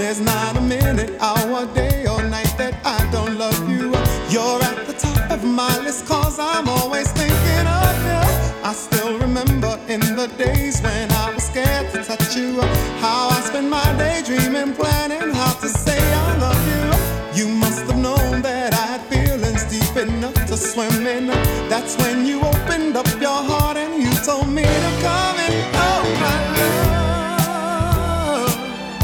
There's not a minute, hour, day, or night that I don't love you. You're at the top of my list, cause I'm always thinking of you. I still remember in the days when I was scared to touch you, how I spent my day dreaming, planning how to say I love you. You must have known that I had feelings deep enough to swim in. That's when you opened up your heart and you told me to come in. Oh my love,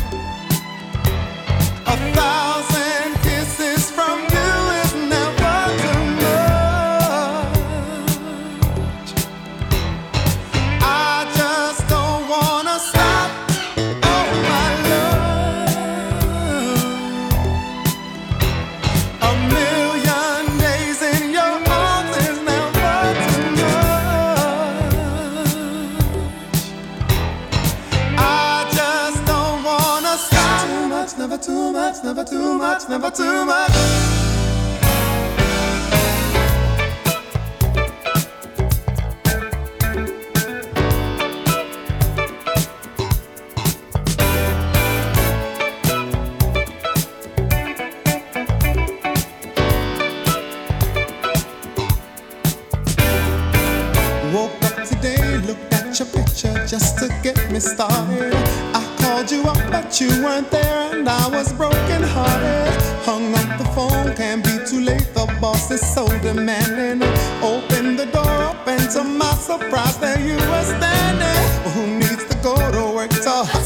1,000 kisses from you is never too much. I just don't wanna stop. Oh my love, a million days in your arms is never too much. I just don't wanna stop. Too much, never too much, never too much, never too much. Woke up today, looked at your picture just to get me started. I called you up, but you weren't there, and I was broken hearted. Hung up the phone, can't be too late, the boss is so demanding. Opened the door up, and to my surprise, there you were standing. Who needs to go to work to